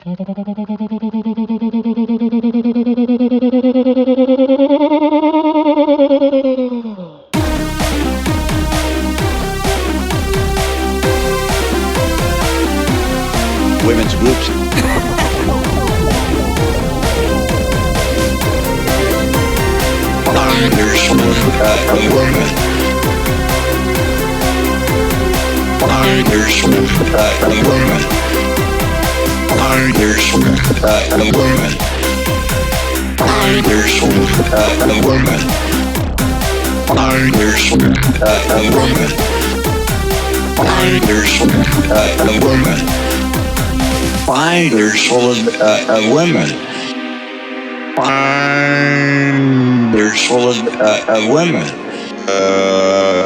Women's groups. Finders women. Finders women. Finders women. Finders women. Finders women. Finders women. Finders full of women. Finders full of women.